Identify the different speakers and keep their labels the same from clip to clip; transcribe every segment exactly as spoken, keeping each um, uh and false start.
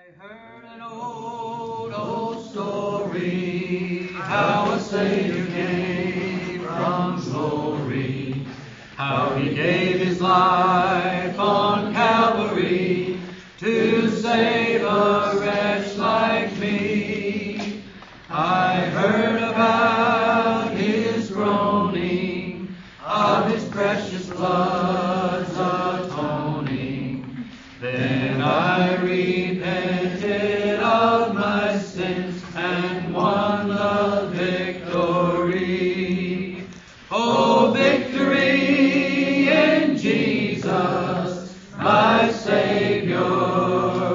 Speaker 1: Heard an old, old story, how a Savior came from glory, how He gave His life on Calvary to save a wretch like me. I heard about His groaning, of His precious blood's atoning. Then I repented of my sins and won the victory. Oh, victory in Jesus, my Savior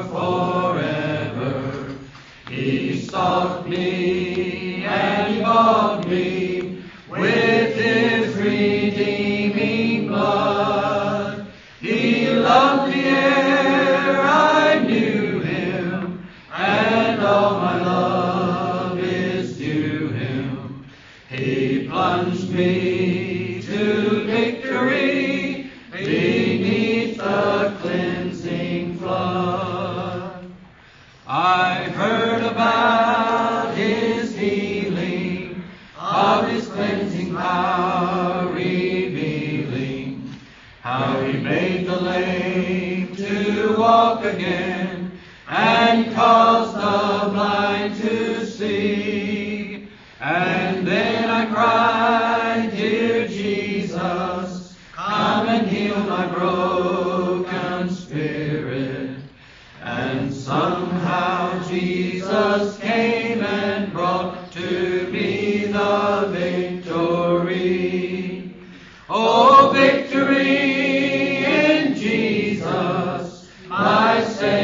Speaker 1: forever. He sought me and He bought me with His redeeming blood. He loved me ere I knew Him, and all my love is due Him. He plunged me to victory beneath the cleansing flood. I heard about His healing, of His cleansing power revealing, how He made the lame to walk again, and caused the blind to see. And then I cried, Dear Jesus, come and heal my broken spirit. And somehow Jesus came and brought to me the victory. Oh, victory in Jesus, my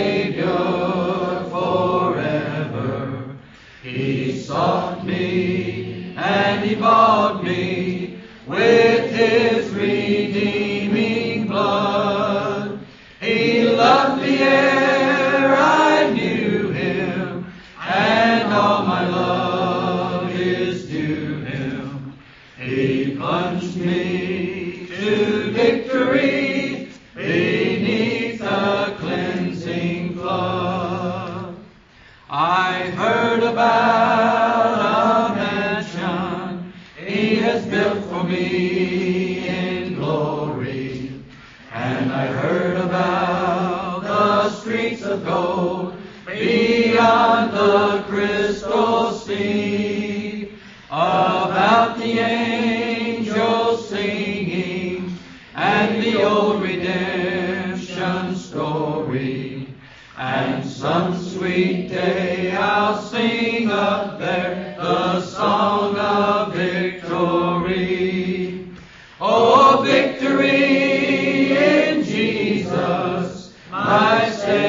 Speaker 1: Savior forever. He sought me and He bought me with His redeeming blood. He loved me ere I knew Him, and all my love is due Him. He plunged me to victory beneath the cleansing flood. I heard about a mansion He has built for me in glory, and I heard about the streets of gold beyond the crystal sea, about the angels singing and the old redemption story. And some sweet day I'll sing up there the song of victory. Oh, victory in Jesus, my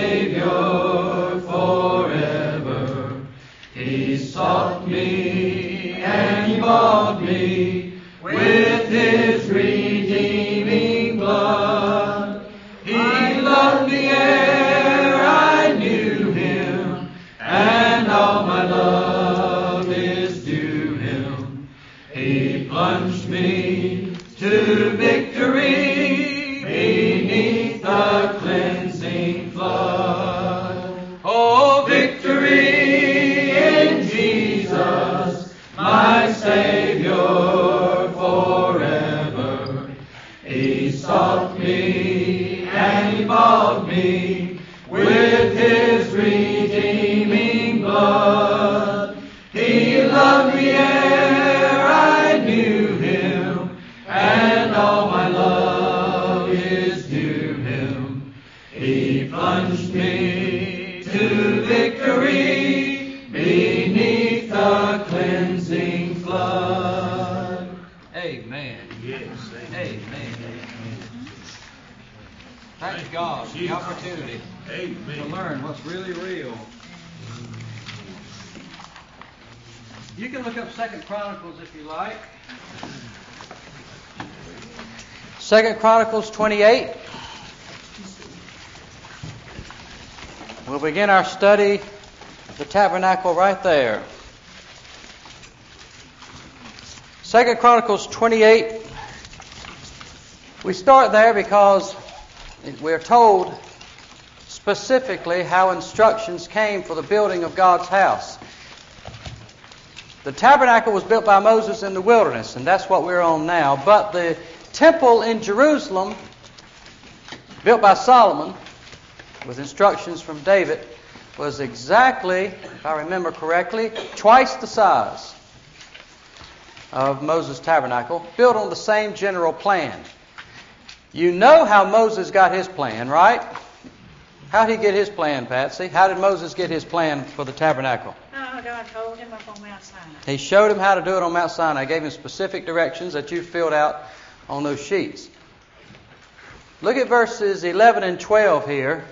Speaker 1: Savior forever. He sought me and He bought me with His redeeming blood. He loved me ere I knew Him, and all my love is due Him. He plunged me to victory beneath the cleansing flood. Oh, victory in Jesus, my Savior forever. He sought me and He bought me with His redeeming blood. He loved me ere I knew Him, and all my love is due Him. He plunged me to victory beneath the cleansing flood. Amen.
Speaker 2: Yes.
Speaker 1: Amen. Thank God for the opportunity
Speaker 2: Amen.
Speaker 1: to learn what's really real. You can look up Second Chronicles if you like. Second Chronicles twenty-eight. We'll begin our study of the tabernacle right there. Second Chronicles twenty-eight. We start there because we're told specifically how instructions came for the building of God's house. The tabernacle was built by Moses in the wilderness, and that's what we're on now. But the temple in Jerusalem, built by Solomon, with instructions from David, was exactly, if I remember correctly, twice the size of Moses' tabernacle, built on the same general plan. You know how Moses got his plan, right? How did he get his plan, Patsy? How did Moses get his plan for the tabernacle?
Speaker 2: Oh, God told him up on Mount Sinai.
Speaker 1: He showed him how to do it on Mount Sinai. Gave him specific directions that you filled out on those sheets. Look at verses eleven and twelve here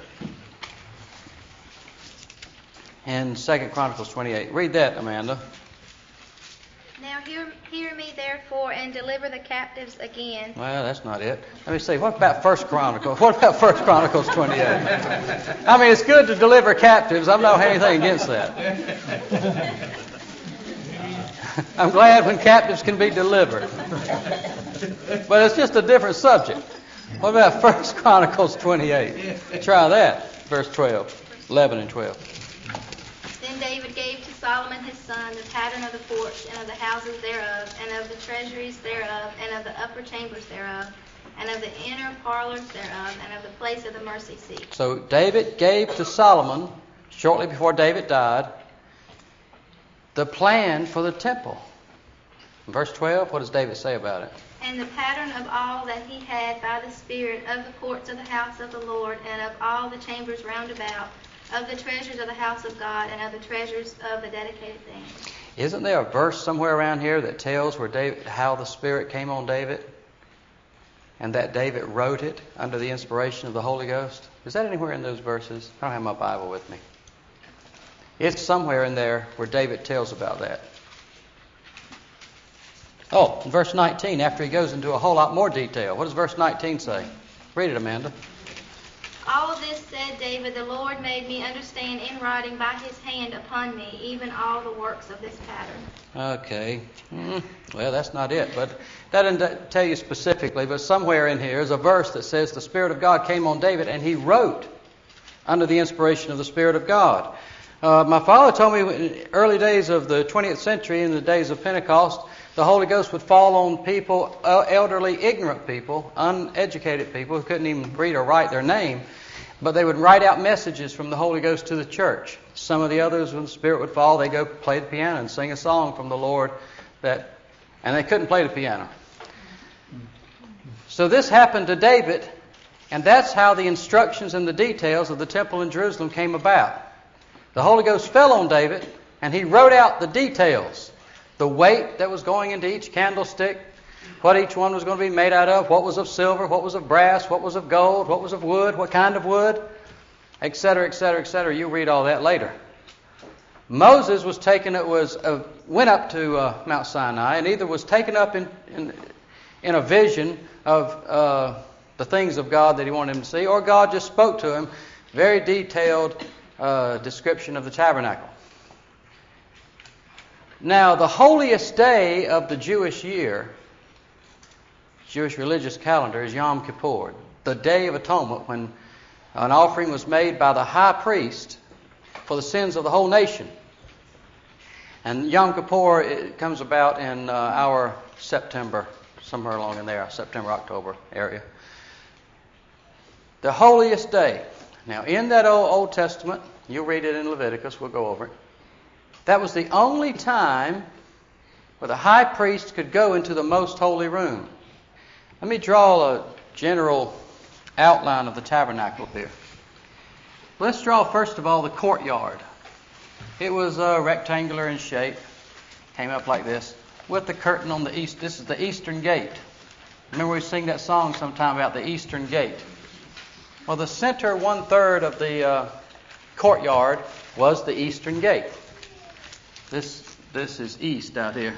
Speaker 1: in Second Chronicles twenty-eight. Read that, Amanda.
Speaker 3: Now hear, hear me therefore, and deliver the captives again.
Speaker 1: Well, that's not it. Let me see. What about First Chronicles? What about First Chronicles twenty-eight? I mean, it's good to deliver captives. I don't have anything against that. I'm glad when captives can be delivered. But it's just a different subject. What about First Chronicles twenty-eight? Try that. Verse twelve, eleven and twelve.
Speaker 3: Then David gave to Solomon his son the pattern of the porch, and of the houses thereof, and of the treasuries thereof, and of the upper chambers thereof, and of the inner parlors thereof, and of the place of the mercy seat.
Speaker 1: So David gave to Solomon, shortly before David died, the plan for the temple. In verse twelve, what does David say about it?
Speaker 3: And the pattern of all that he had by the Spirit of the courts of the house of the Lord, and of all the chambers round about, of the treasures of the house of God, and of the treasures of the dedicated things.
Speaker 1: Isn't there a verse somewhere around here that tells where David, how the Spirit came on David? And that David wrote it under the inspiration of the Holy Ghost? Is that anywhere in those verses? I don't have my Bible with me. It's somewhere in there where David tells about that. Oh, in verse nineteen, after he goes into a whole lot more detail. What does verse nineteen say? Read it, Amanda.
Speaker 3: All of this said David, the Lord made me understand in writing by his hand upon me, even all the works of this pattern.
Speaker 1: Okay. Mm, well, that's not it. But that doesn't tell you specifically, but somewhere in here is a verse that says the Spirit of God came on David and he wrote under the inspiration of the Spirit of God. Uh, my father told me in the early days of the twentieth century, in the days of Pentecost, the Holy Ghost would fall on people, uh, elderly, ignorant people, uneducated people who couldn't even read or write their name, but they would write out messages from the Holy Ghost to the church. Some of the others, when the Spirit would fall, they'd go play the piano and sing a song from the Lord, that, and they couldn't play the piano. So this happened to David, and that's how the instructions and the details of the temple in Jerusalem came about. The Holy Ghost fell on David, and he wrote out the details. The weight that was going into each candlestick, what each one was going to be made out of, what was of silver, what was of brass, what was of gold, what was of wood, what kind of wood, et cetera, et cetera, et cetera. You read all that later. Moses was taken, it was uh, went up to uh, Mount Sinai, and either was taken up in in, in a vision of uh, the things of God that he wanted him to see, or God just spoke to him, very detailed uh, description of the tabernacle. Now, the holiest day of the Jewish year, Jewish religious calendar, is Yom Kippur, the Day of Atonement, when an offering was made by the high priest for the sins of the whole nation. And Yom Kippur, it comes about in uh, our September, somewhere along in there, September, October area. The holiest day. Now, in that Old, Old Testament, you'll read it in Leviticus, we'll go over it. That was the only time where the high priest could go into the most holy room. Let me draw a general outline of the tabernacle here. Let's draw, first of all, the courtyard. It was uh, rectangular in shape, came up like this, with the curtain on the east. This is the eastern gate. Remember we sing that song sometime about the eastern gate. Well, the center one-third of the uh, courtyard was the eastern gate. This this is east out here.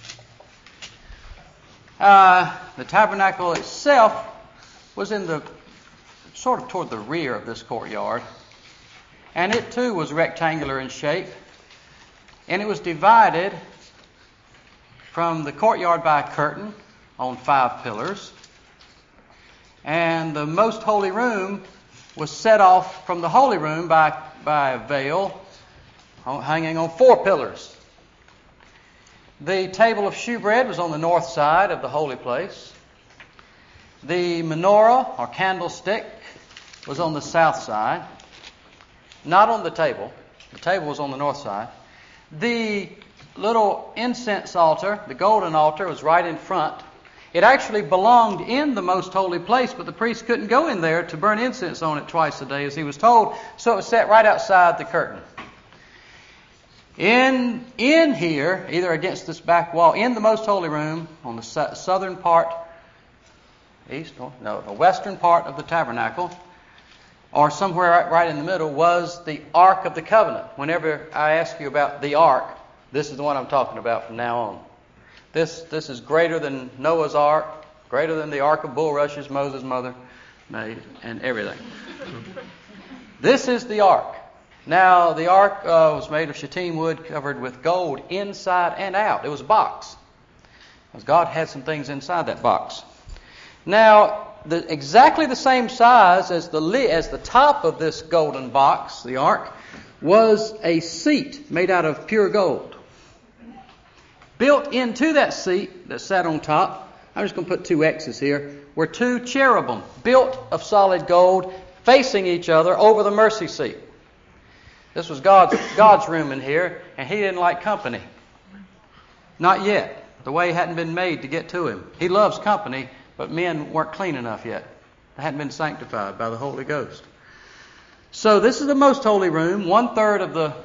Speaker 1: Uh, the tabernacle itself was in the sort of toward the rear of this courtyard, and it too was rectangular in shape, and it was divided from the courtyard by a curtain on five pillars, and the most holy room was set off from the holy room by, by a veil hanging on four pillars. The table of shewbread was on the north side of the holy place. The menorah or candlestick was on the south side, not on the table. The table was on the north side. The little incense altar, the golden altar, was right in front. It actually belonged in the most holy place, but the priest couldn't go in there to burn incense on it twice a day as he was told, so it was set right outside the curtain. In, in here, either against this back wall, in the most holy room, on the su- southern part, east, or, no, the western part of the tabernacle, or somewhere right, right in the middle, was the Ark of the Covenant. Whenever I ask you about the Ark, this is the one I'm talking about from now on. This, this is greater than Noah's Ark, greater than the Ark of bulrushes Moses' mother made, and everything. This is the Ark. Now, the ark uh, was made of shittim wood covered with gold inside and out. It was a box, because God had some things inside that box. Now, the, exactly the same size as the li- as the top of this golden box, the ark, was a seat made out of pure gold. Built into that seat that sat on top, I'm just going to put two X's here, were two cherubim built of solid gold facing each other over the mercy seat. This was God's, God's room in here, and He didn't like company. Not yet. The way hadn't been made to get to Him. He loves company, but men weren't clean enough yet. They hadn't been sanctified by the Holy Ghost. So this is the most holy room, one third of the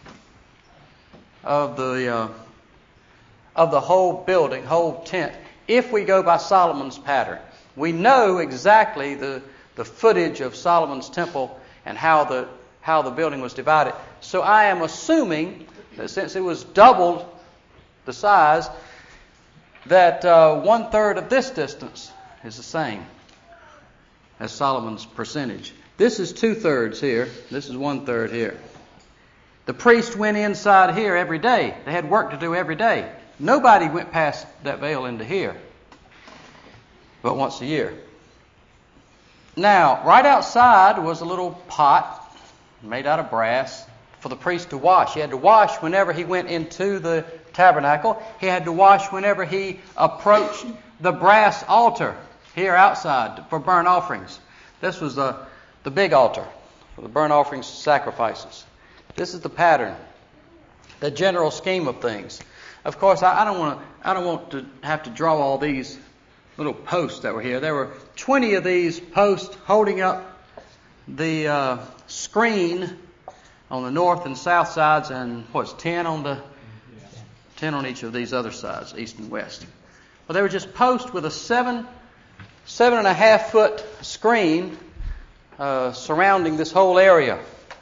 Speaker 1: of the uh, of the whole building, whole tent. If we go by Solomon's pattern, we know exactly the the footage of Solomon's temple and how the how the building was divided. So I am assuming that since it was doubled the size, that uh, one third of this distance is the same as Solomon's percentage. This is two thirds here. This is one third here. The priest went inside here every day. They had work to do every day. Nobody went past that veil into here, but once a year. Now, right outside was a little pot made out of brass for the priest to wash. He had to wash whenever he went into the tabernacle. He had to wash whenever he approached the brass altar here outside for burnt offerings. This was the, the big altar for the burnt offerings sacrifices. This is the pattern, the general scheme of things. Of course, I, I don't want to. I don't want to have to draw all these little posts that were here. There were twenty of these posts holding up the uh, screen on the north and south sides, and what's ten on the ten on each of these other sides, east and west. Well, they were just posts with a seven seven and a half foot screen uh, surrounding this whole area.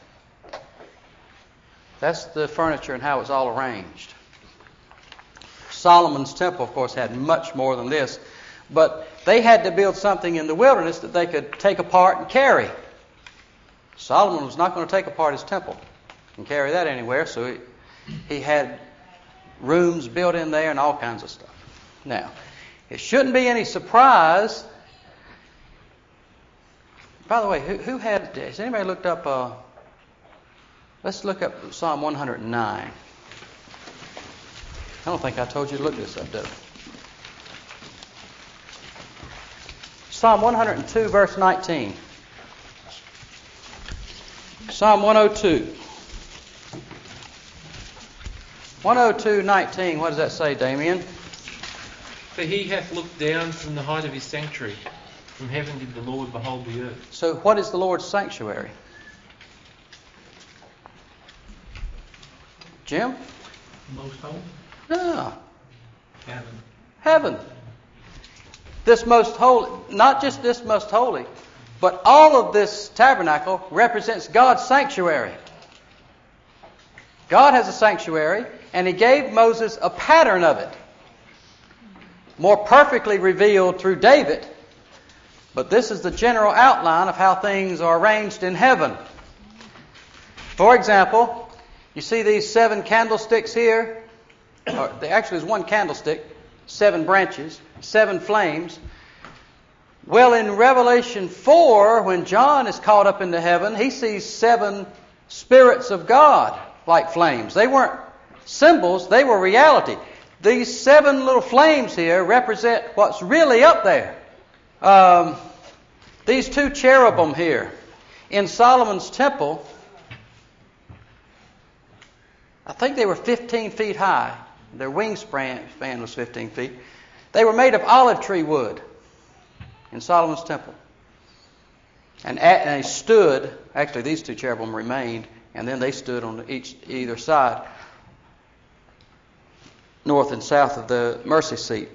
Speaker 1: That's the furniture and how it's all arranged. Solomon's temple, of course, had much more than this, but they had to build something in the wilderness that they could take apart and carry. Solomon was not going to take apart his temple and carry that anywhere, so he, he had rooms built in there and all kinds of stuff. Now, it shouldn't be any surprise. By the way, who, who had, has anybody looked up, uh, let's look up Psalm one hundred nine. I don't think I told you to look this up, did I? Psalm one hundred two, verse nineteen. Psalm one oh two. one oh two, nineteen. What does that say, Damien?
Speaker 4: For he hath looked down from the height of his sanctuary. From heaven did the Lord behold the earth.
Speaker 1: So what is the Lord's sanctuary? Jim?
Speaker 4: Most holy?
Speaker 1: No.
Speaker 4: Heaven.
Speaker 1: Heaven. This most holy, not just this most holy, but all of this tabernacle represents God's sanctuary. God has a sanctuary, and He gave Moses a pattern of it, more perfectly revealed through David. But this is the general outline of how things are arranged in heaven. For example, you see these seven candlesticks here? Or there actually is one candlestick, seven branches, seven flames. Well, in Revelation four, when John is caught up into heaven, he sees seven spirits of God like flames. They weren't symbols, they were reality. These seven little flames here represent what's really up there. Um, these two cherubim here in Solomon's temple, I think they were fifteen feet high. Their wingspan was fifteen feet. They were made of olive tree wood in Solomon's temple. And, at, and they stood, actually these two cherubim remained, and then they stood on each either side, north and south of the mercy seat.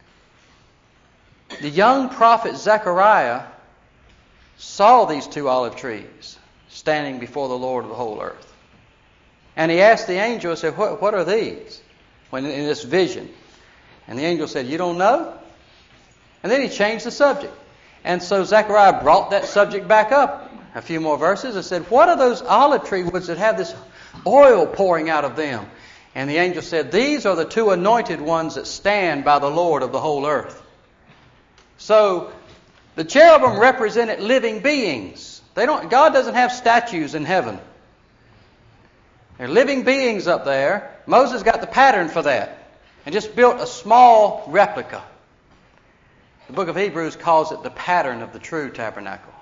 Speaker 1: The young prophet Zechariah saw these two olive trees standing before the Lord of the whole earth. And he asked the angel, he said, what, what are these? When in this vision. And the angel said, you don't know? And then he changed the subject. And so Zechariah brought that subject back up a few more verses and said, what are those olive tree woods that have this oil pouring out of them? And the angel said, these are the two anointed ones that stand by the Lord of the whole earth. So the cherubim represented living beings. They don't. God doesn't have statues in heaven. They're living beings up there. Moses got the pattern for that and just built a small replica. The book of Hebrews calls it the pattern of the true tabernacle.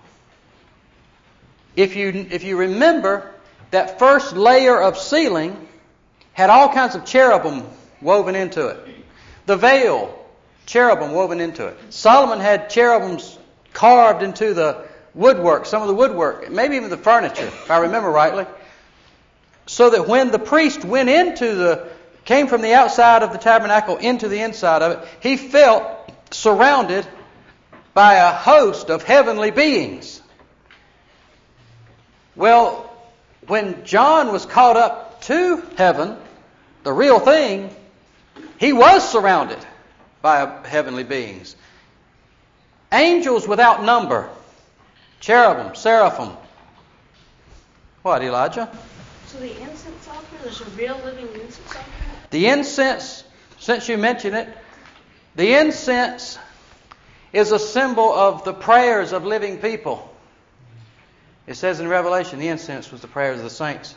Speaker 1: If you, if you remember, that first layer of ceiling had all kinds of cherubim woven into it. The veil, cherubim woven into it. Solomon had cherubims carved into the woodwork, some of the woodwork, maybe even the furniture, if I remember rightly. So that when the priest went into the, came from the outside of the tabernacle into the inside of it, he felt surrounded by a host of heavenly beings. Well, when John was caught up to heaven, the real thing, he was surrounded by heavenly beings. Angels without number. Cherubim, seraphim. What, Elijah?
Speaker 2: So the incense altar, there's a real living incense altar?
Speaker 1: The incense, since you mentioned it, the incense is a symbol of the prayers of living people. It says in Revelation, the incense was the prayers of the saints.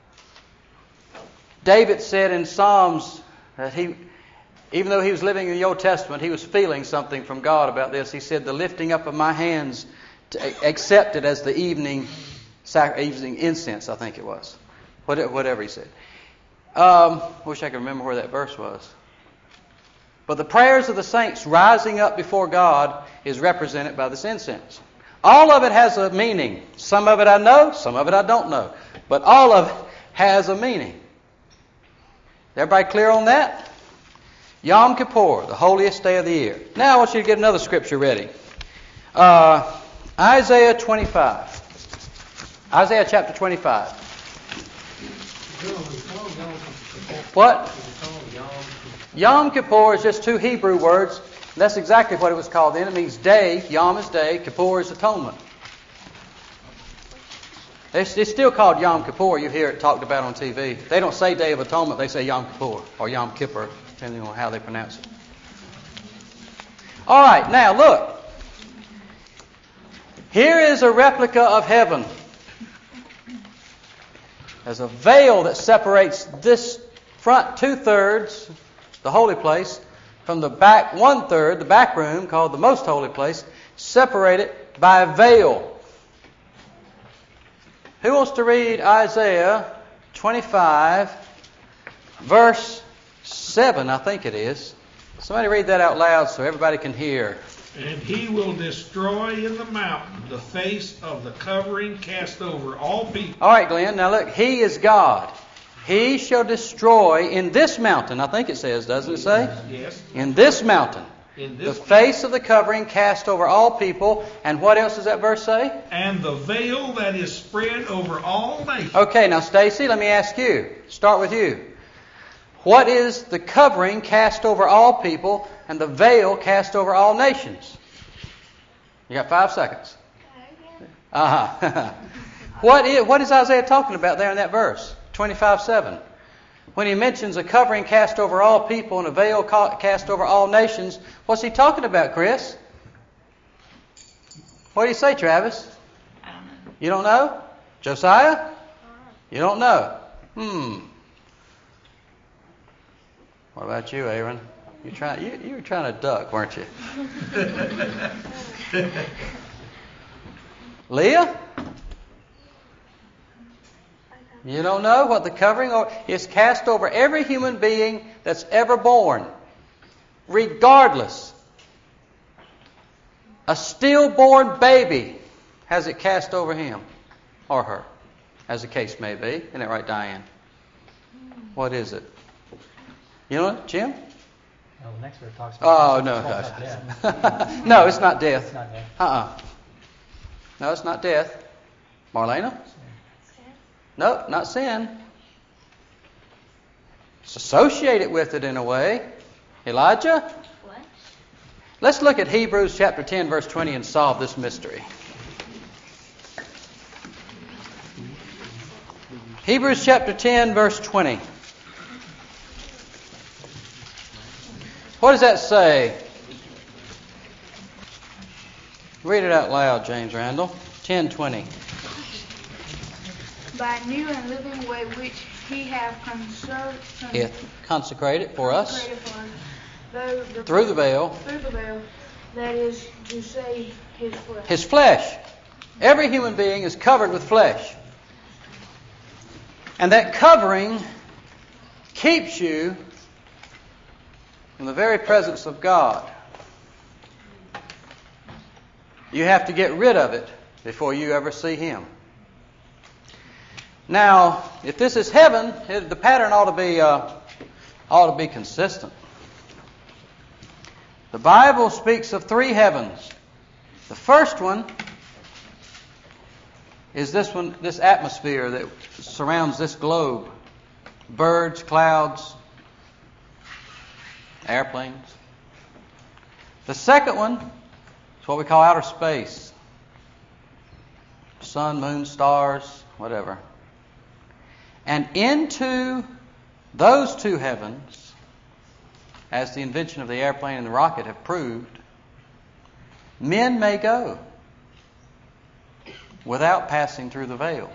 Speaker 1: David said in Psalms that he, even though he was living in the Old Testament, he was feeling something from God about this. He said, the lifting up of my hands to accept it as the evening, evening incense, I think it was. Whatever he said. Um, wish I could remember where that verse was. But the prayers of the saints rising up before God is represented by this incense. All of it has a meaning. Some of it I know, some of it I don't know. But all of it has a meaning. Everybody clear on that? Yom Kippur, the holiest day of the year. Now I want you to get another scripture ready. Uh, Isaiah twenty-five. Isaiah chapter twenty-five. What? Yom Kippur is just two Hebrew words. That's exactly what it was called then. It means day. Yom is day. Kippur is atonement. It's, it's still called Yom Kippur. You hear it talked about on T V. They don't say Day of Atonement. They say Yom Kippur or Yom Kippur, depending on how they pronounce it. All right, now look. Here is a replica of heaven. There's a veil that separates this front two-thirds, the holy place, from the back one-third, the back room, called the most holy place, separated by a veil. Who wants to read Isaiah twenty-five, verse seven, I think it is. Somebody read that out loud so everybody can hear.
Speaker 5: And he will destroy in the mountain the face of the covering cast over all people.
Speaker 1: All right, Glenn. Now look, he is God. He shall destroy in this mountain. I think it says, doesn't it say?
Speaker 5: Yes.
Speaker 1: In this mountain.
Speaker 5: In this
Speaker 1: the face of the covering cast over all people. And what else does that verse say?
Speaker 5: And the veil that is spread over all nations.
Speaker 1: Okay, now Stacy, let me ask you. Start with you. What is the covering cast over all people and the veil cast over all nations? You got five seconds. Uh-huh. What is, what is Isaiah talking about there in that verse? twenty-five seven. When he mentions a covering cast over all people and a veil cast over all nations, what's he talking about, Chris? What do you say, Travis?
Speaker 3: I don't know.
Speaker 1: You don't know? Josiah? You don't know? Hmm. What about you, Aaron? You try, you, you were trying to duck, weren't you? Leah? You don't know what the covering is cast over every human being that's ever born, regardless. A stillborn baby has it cast over him or her, as the case may be. Isn't that right, Diane? What is it? You know it, Jim?
Speaker 6: No, the next verse talks about.
Speaker 1: Oh, no.
Speaker 6: About death.
Speaker 1: No, it's not death.
Speaker 6: It's not death.
Speaker 1: Uh-uh. No, it's not death. Marlena? No, not sin. It's associated with it in a way. Elijah?
Speaker 3: What?
Speaker 1: Let's look at Hebrews chapter ten, verse twenty and solve this mystery. Hebrews chapter ten, verse twenty. What does that say? Read it out loud, James Randall. ten twenty.
Speaker 7: By a new and living way which he hath conserved,
Speaker 1: It consecrated for us
Speaker 7: consecrated for us, though the,
Speaker 1: through the veil,
Speaker 7: through the veil, that is to say, his flesh.
Speaker 1: his flesh. Every human being is covered with flesh. And that covering keeps you in the very presence of God. You have to get rid of it before you ever see Him. Now, if this is heaven, it, the pattern ought to be uh, ought to be consistent. The Bible speaks of three heavens. The first one is this one, this atmosphere that surrounds this globe: birds, clouds, airplanes. The second one is what we call outer space: sun, moon, stars, whatever. And into those two heavens, as the invention of the airplane and the rocket have proved, men may go without passing through the veil.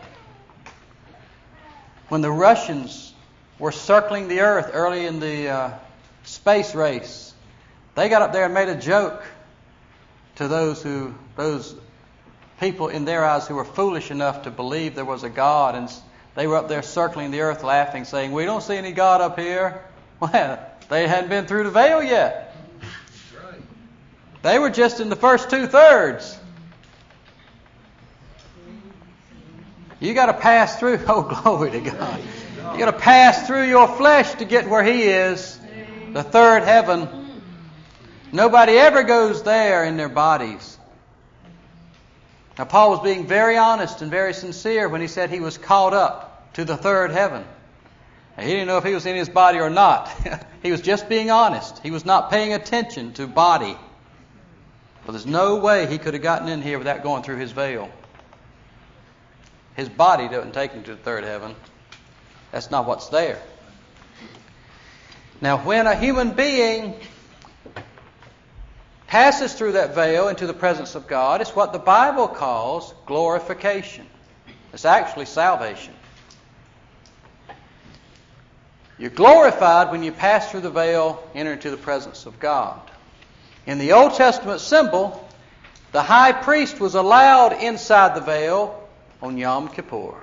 Speaker 1: When the Russians were circling the earth early in the uh, space race, they got up there and made a joke to those who, those people in their eyes who were foolish enough to believe there was a God, and they were up there circling the earth laughing, saying, "We don't see any God up here." Well, they hadn't been through the veil yet.
Speaker 5: That's right.
Speaker 1: They were just in the first two-thirds. You got to pass through. Oh, glory to God. You got to pass through your flesh to get where He is, the third heaven. Nobody ever goes there in their bodies. Now, Paul was being very honest and very sincere when he said he was caught up to the third heaven. Now, he didn't know if he was in his body or not. He was just being honest. He was not paying attention to body. But there's no way he could have gotten in here without going through his veil. His body doesn't take him to the third heaven. That's not what's there. Now, when a human being passes through that veil into the presence of God, it's what the Bible calls glorification. It's actually salvation. You're glorified when you pass through the veil, enter into the presence of God. In the Old Testament symbol, the high priest was allowed inside the veil on Yom Kippur.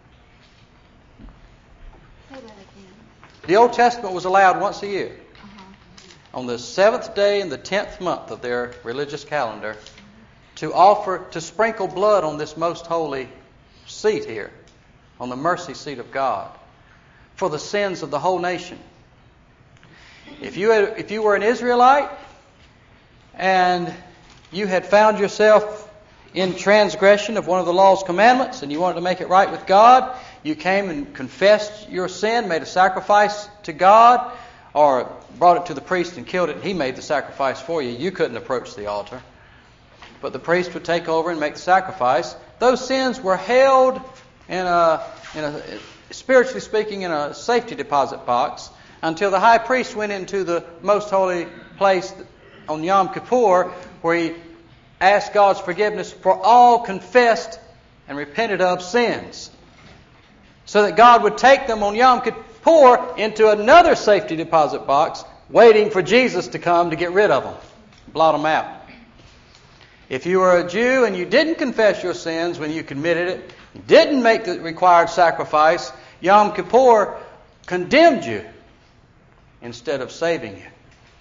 Speaker 3: Say that again.
Speaker 1: The Old Testament was allowed once a year. On the seventh day in the tenth month of their religious calendar, to offer, to sprinkle blood on this most holy seat here, on the mercy seat of God, for the sins of the whole nation. If you had, if you were an Israelite and you had found yourself in transgression of one of the law's commandments and you wanted to make it right with God, you came and confessed your sin, made a sacrifice to God, or brought it to the priest and killed it, and he made the sacrifice for you. You couldn't approach the altar. But the priest would take over and make the sacrifice. Those sins were held in a, in a spiritually speaking, in a safety deposit box until the high priest went into the most holy place on Yom Kippur, where he asked God's forgiveness for all confessed and repented of sins, so that God would take them on Yom Kippur into another safety deposit box, waiting for Jesus to come to get rid of them, blot them out. If you were a Jew and you didn't confess your sins when you committed it, you didn't make the required sacrifice, Yom Kippur condemned you instead of saving you.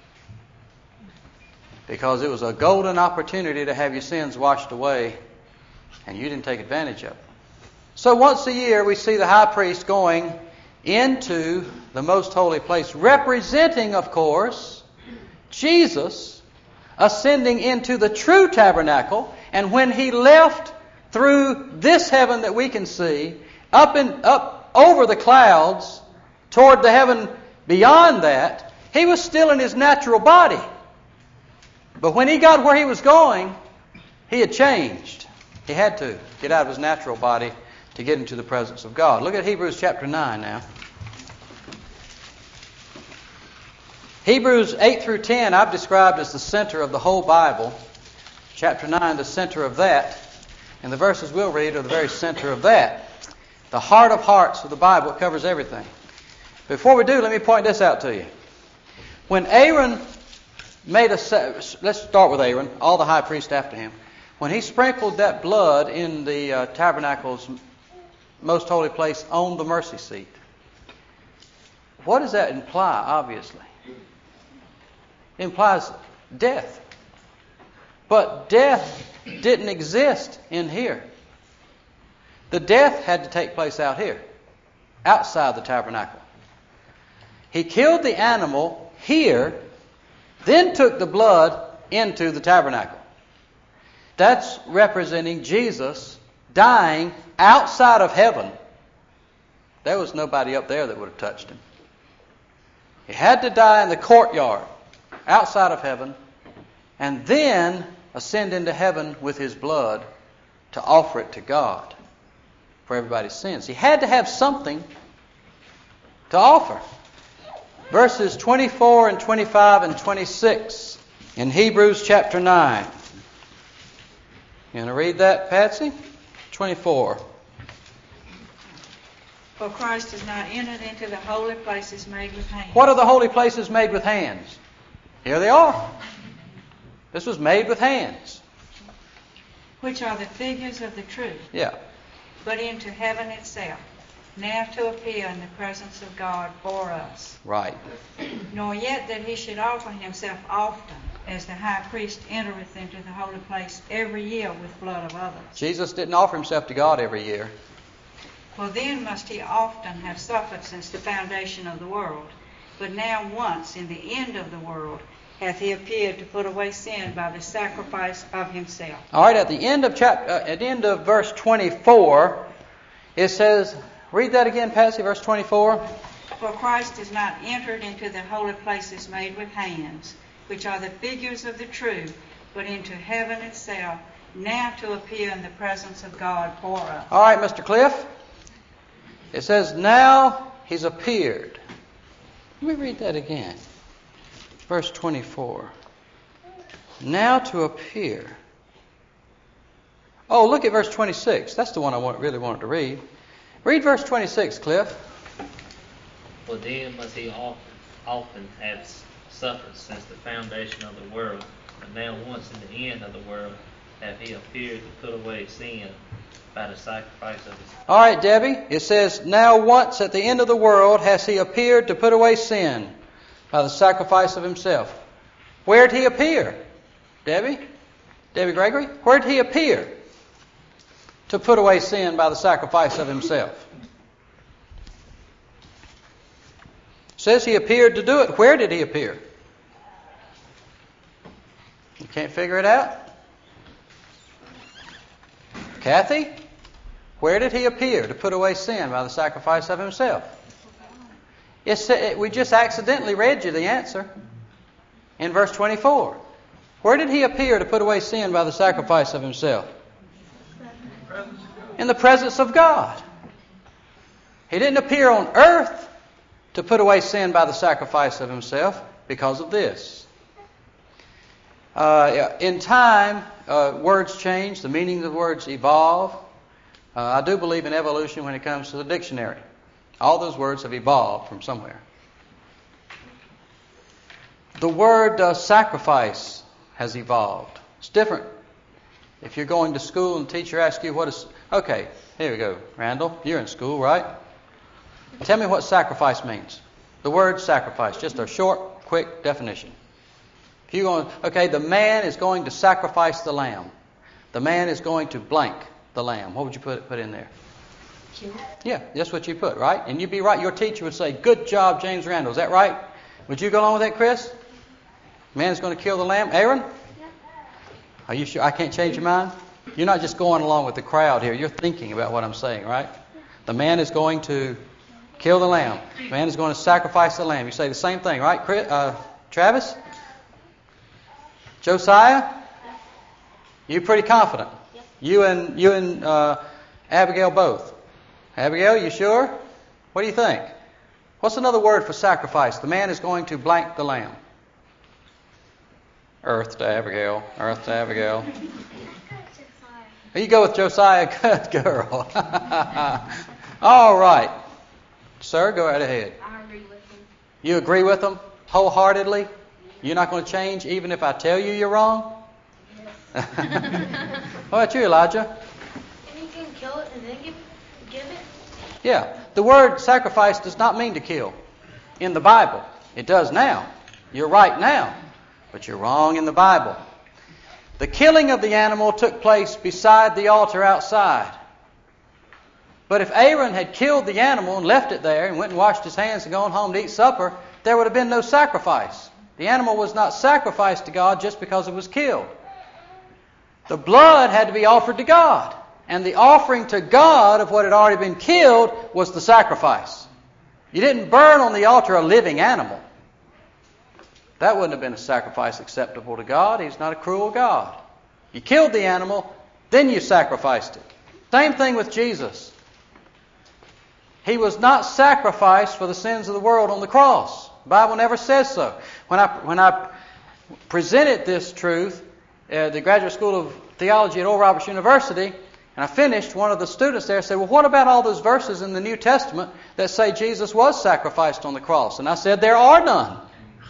Speaker 1: Because it was a golden opportunity to have your sins washed away, and you didn't take advantage of it. So once a year we see the high priest going into the most holy place, representing, of course, Jesus ascending into the true tabernacle. And when he left through this heaven that we can see, up and up over the clouds toward the heaven beyond that, he was still in his natural body. But when he got where he was going, he had changed. He had to get out of his natural body to get into the presence of God. Look at Hebrews chapter nine now. Hebrews eight through ten I've described as the center of the whole Bible. Chapter nine, the center of that. And the verses we'll read are the very center of that. The heart of hearts of the Bible. It covers everything. Before we do, let me point this out to you. When Aaron made a... Let's start with Aaron, all the high priests after him. When he sprinkled that blood in the uh, tabernacle's most holy place on the mercy seat, what does that imply, obviously? It implies death. But death didn't exist in here. The death had to take place out here, outside the tabernacle. He killed the animal here, then took the blood into the tabernacle. That's representing Jesus dying outside of heaven. There was nobody up there that would have touched him. He had to die in the courtyard, outside of heaven, and then ascend into heaven with his blood to offer it to God for everybody's sins. He had to have something to offer. Verses twenty-four and twenty-five and twenty-six in Hebrews chapter nine. You going to read that, Patsy? twenty-four.
Speaker 8: For Christ has not entered into the holy places made with hands.
Speaker 1: What are the holy places made with hands? Here they are. This was made with hands.
Speaker 8: Which are the figures of the truth.
Speaker 1: Yeah.
Speaker 8: But into heaven itself, now to appear in the presence of God for us.
Speaker 1: Right.
Speaker 8: Nor yet that he should offer himself often, as the high priest entereth into the holy place every year with blood of others.
Speaker 1: Jesus didn't offer himself to God every year.
Speaker 8: For then must he often have suffered since the foundation of the world. But now once, in the end of the world, hath he appeared to put away sin by the sacrifice of himself.
Speaker 1: All right, at the end of chapter, uh, at the end of verse twenty-four, it says, read that again, Patsy, verse twenty-four.
Speaker 8: For Christ is not entered into the holy places made with hands, which are the figures of the true, but into heaven itself, now to appear in the presence of God for us.
Speaker 1: All right, Mister Cliff. It says, now he's appeared. Let me read that again. Verse twenty-four. Now to appear. Oh, look at verse twenty-six. That's the one I want, really wanted to read. Read verse twenty-six, Cliff.
Speaker 9: For then must he often, often have suffered since the foundation of the world, but now once in the end of the world hath he appeared to put away sin by the sacrifice of his.
Speaker 1: All right, Debbie. It says, now once at the end of the world has he appeared to put away sin by the sacrifice of himself. Where did he appear? Debbie? Debbie Gregory? Where did he appear to put away sin by the sacrifice of himself? It says he appeared to do it. Where did he appear? You can't figure it out? Kathy? Where did he appear to put away sin by the sacrifice of himself? It's, it, we just accidentally read you the answer in verse twenty-four. Where did he appear to put away sin by the sacrifice of himself? In the presence of God. He didn't appear on earth to put away sin by the sacrifice of himself because of this. Uh, in time, uh, words change. The meaning of the words evolve. Uh, I do believe in evolution when it comes to the dictionary. All those words have evolved from somewhere. The word uh, sacrifice has evolved. It's different. If you're going to school and the teacher asks you what is... Okay, here we go. Randall, you're in school, right? Tell me what sacrifice means. The word sacrifice, just a short, quick definition. If you're going, okay, the man is going to sacrifice the lamb. The man is going to blank the lamb. What would you put put in there?
Speaker 2: Kill.
Speaker 1: Yeah, that's what you put, right? And you'd be right. Your teacher would say, "Good job, James Randall." Is that right? Would you go along with that, Chris? Man is going to kill the lamb. Aaron? Are you sure? I can't change your mind? You're not just going along with the crowd here. You're thinking about what I'm saying, right? The man is going to kill the lamb. The man is going to sacrifice the lamb. You say the same thing, right, Chris, uh, Travis? Josiah? You're pretty confident. You and you and uh, Abigail both. Abigail, you sure? What do you think? What's another word for sacrifice? The man is going to blank the lamb. Earth to Abigail. Earth to Abigail. You go with Josiah. Good girl. All right. Sir, go right ahead.
Speaker 2: I agree with him.
Speaker 1: You agree with them wholeheartedly? You're not going to change even if I tell you you're wrong?
Speaker 2: Yes.
Speaker 1: What about you, Elijah?
Speaker 2: And you can kill it and then give, give it?
Speaker 1: Yeah. The word sacrifice does not mean to kill in the Bible. It does now. You're right now. But you're wrong in the Bible. The killing of the animal took place beside the altar outside. But if Aaron had killed the animal and left it there and went and washed his hands and gone home to eat supper, there would have been no sacrifice. The animal was not sacrificed to God just because it was killed. The blood had to be offered to God. And the offering to God of what had already been killed was the sacrifice. You didn't burn on the altar a living animal. That wouldn't have been a sacrifice acceptable to God. He's not a cruel God. You killed the animal, then you sacrificed it. Same thing with Jesus. He was not sacrificed for the sins of the world on the cross. The Bible never says so. When I when I presented this truth at the Graduate School of Theology at Oral Roberts University, and I finished, one of the students there said, "Well, what about all those verses in the New Testament that say Jesus was sacrificed on the cross?" And I said, "There are none."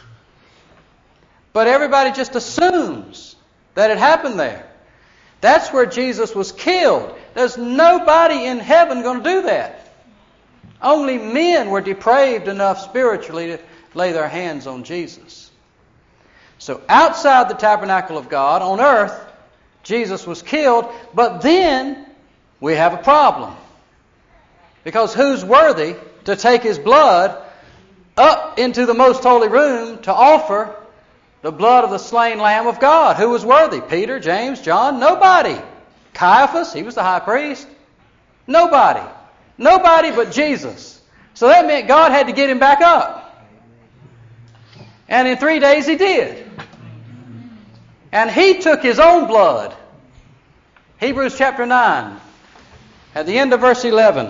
Speaker 1: But everybody just assumes that it happened there. That's where Jesus was killed. There's nobody in heaven going to do that. Only men were depraved enough spiritually to lay their hands on Jesus. So outside the tabernacle of God, on earth, Jesus was killed. But then we have a problem. Because who's worthy to take his blood up into the most holy room to offer the blood of the slain Lamb of God? Who was worthy? Peter, James, John? Nobody. Caiaphas, he was the high priest. Nobody. Nobody but Jesus. So that meant God had to get him back up. And in three days he did. And he took his own blood. Hebrews chapter nine, at the end of verse eleven.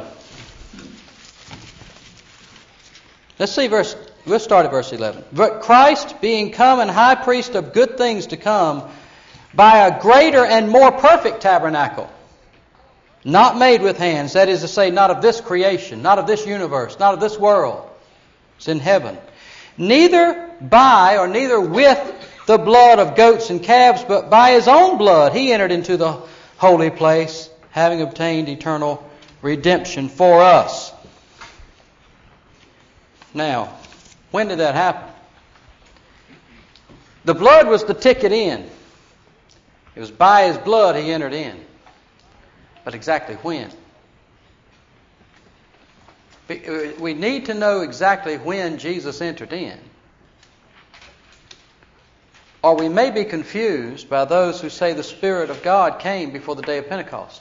Speaker 1: Let's see verse... We'll start at verse eleven. But Christ, being come and high priest of good things to come, by a greater and more perfect tabernacle, not made with hands, that is to say, not of this creation, not of this universe, not of this world. It's in heaven. Neither by or neither with the blood of goats and calves, but by his own blood he entered into the holy place, having obtained eternal redemption for us. Now, when did that happen? The blood was the ticket in. It was by his blood he entered in. But exactly when? We need to know exactly when Jesus entered in. Or we may be confused by those who say the Spirit of God came before the day of Pentecost.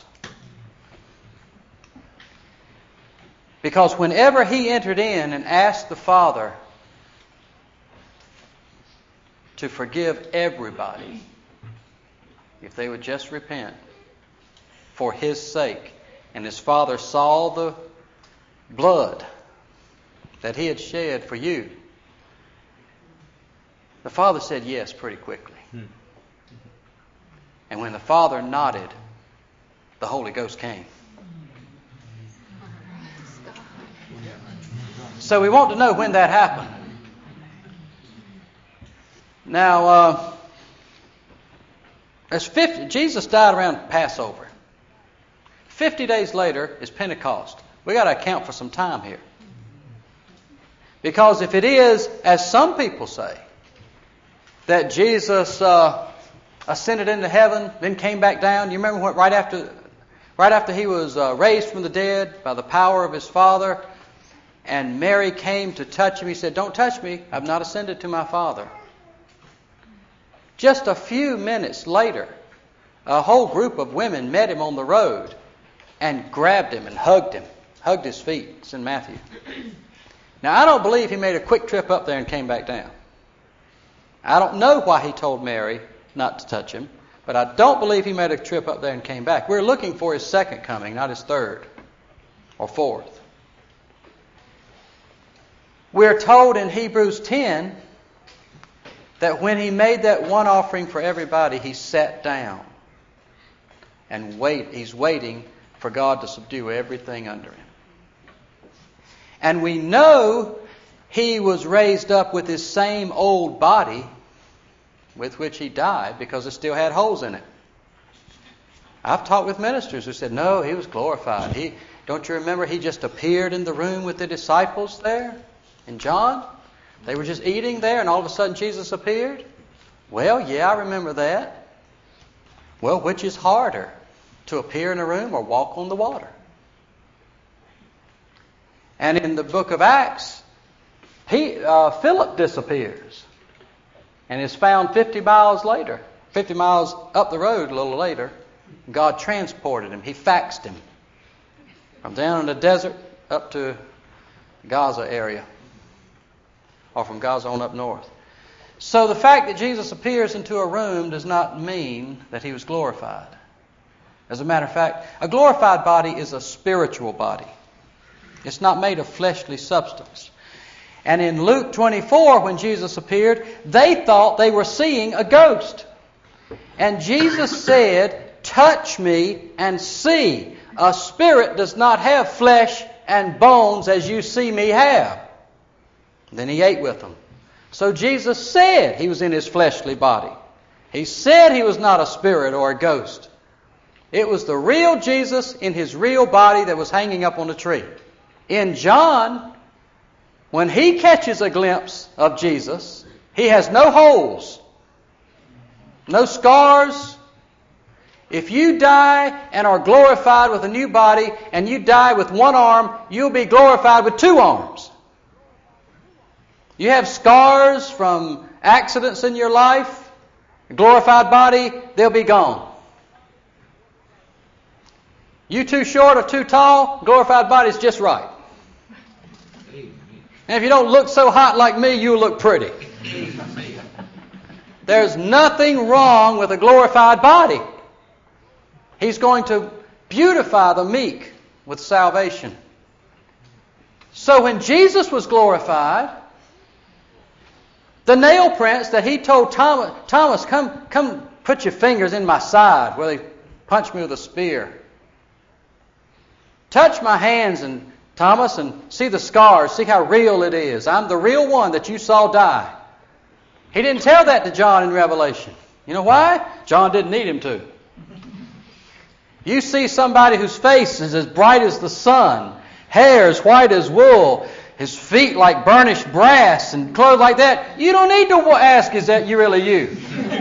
Speaker 1: Because whenever he entered in and asked the Father to forgive everybody, if they would just repent for his sake, and his Father saw the blood that he had shed for you, the Father said yes pretty quickly. Hmm. And when the Father nodded, the Holy Ghost came. So we want to know when that happened. Now, uh, there's fifty. Jesus died around Passover. Fifty days later is Pentecost. We got to account for some time here, because if it is, as some people say, that Jesus uh, ascended into heaven, then came back down. You remember what? Right after, right after he was uh, raised from the dead by the power of his Father, and Mary came to touch him. He said, "Don't touch me. I've not ascended to my Father." Just a few minutes later, a whole group of women met him on the road and grabbed him and hugged him, hugged his feet. It's in Matthew. Now, I don't believe he made a quick trip up there and came back down. I don't know why he told Mary not to touch him, but I don't believe he made a trip up there and came back. We're looking for his second coming, not his third or fourth. We're told in Hebrews ten that when he made that one offering for everybody, he sat down and wait. He's waiting for God to subdue everything under him. And we know he was raised up with his same old body with which he died, because it still had holes in it. I've talked with ministers who said, no, he was glorified. He, don't you remember he just appeared in the room with the disciples there in John? They were just eating there and all of a sudden Jesus appeared? Well, yeah, I remember that. Well, which is harder, to appear in a room or walk on the water? And in the book of Acts, he, uh, Philip disappears and is found fifty miles later, fifty miles up the road a little later. God transported him. He faxed him from down in the desert up to the Gaza area, or from Gaza on up north. So the fact that Jesus appears into a room does not mean that he was glorified. As a matter of fact, a glorified body is a spiritual body. It's not made of fleshly substance. And in Luke twenty-four, when Jesus appeared, they thought they were seeing a ghost. And Jesus said, touch me and see. A spirit does not have flesh and bones as you see me have. Then he ate with them. So Jesus said he was in his fleshly body. He said he was not a spirit or a ghost. It was the real Jesus in his real body that was hanging up on the tree. In John, when he catches a glimpse of Jesus, he has no holes, no scars. If you die and are glorified with a new body, and you die with one arm, you'll be glorified with two arms. You have scars from accidents in your life, a glorified body, they'll be gone. You too short or too tall, glorified body's just right. And if you don't look so hot like me, you'll look pretty. There's nothing wrong with a glorified body. He's going to beautify the meek with salvation. So when Jesus was glorified, the nail prints that he told Thomas, Thomas, come, come put your fingers in my side where they punched me with a spear. Touch my hands, and Thomas, and see the scars. See how real it is. I'm the real one that you saw die. He didn't tell that to John in Revelation. You know why? John didn't need him to. You see somebody whose face is as bright as the sun, hair as white as wool, his feet like burnished brass, and clothes like that. You don't need to ask, is that you really you?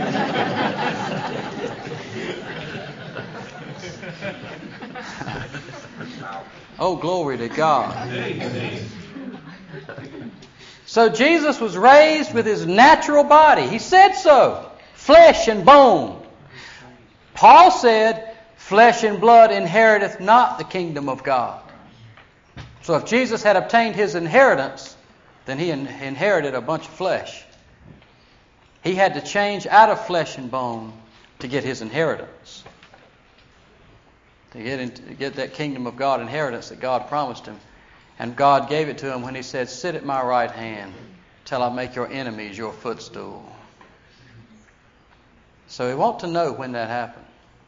Speaker 1: Oh, glory to God. So Jesus was raised with his natural body. He said so. Flesh and bone. Paul said, flesh and blood inheriteth not the kingdom of God. So if Jesus had obtained his inheritance, then he in- inherited a bunch of flesh. He had to change out of flesh and bone to get his inheritance. To get, into, to get that kingdom of God inheritance that God promised him. And God gave it to him when he said, sit at my right hand till I make your enemies your footstool. So we want to know when that happened.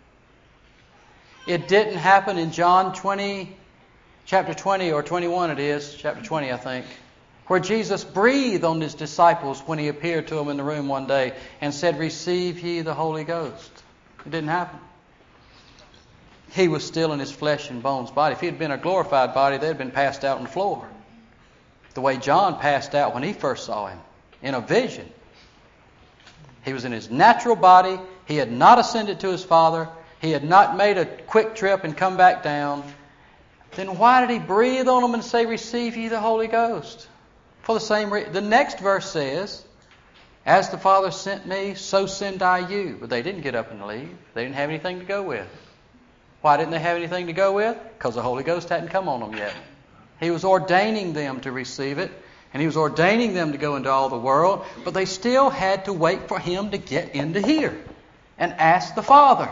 Speaker 1: It didn't happen in John twenty, chapter twenty or twenty-one it is, chapter twenty I think, where Jesus breathed on his disciples when he appeared to them in the room one day and said, "Receive ye the Holy Ghost." It didn't happen. He was still in his flesh and bones body. If he had been a glorified body, they'd have been passed out on the floor. The way John passed out when he first saw him, in a vision. He was in his natural body. He had not ascended to his Father. He had not made a quick trip and come back down. Then why did he breathe on them and say, "Receive ye the Holy Ghost"? For the same reason. The next verse says, "As the Father sent me, so send I you." But they didn't get up and leave. They didn't have anything to go with. Why didn't they have anything to go with? Because the Holy Ghost hadn't come on them yet. He was ordaining them to receive it. And he was ordaining them to go into all the world. But they still had to wait for him to get into here and ask the Father.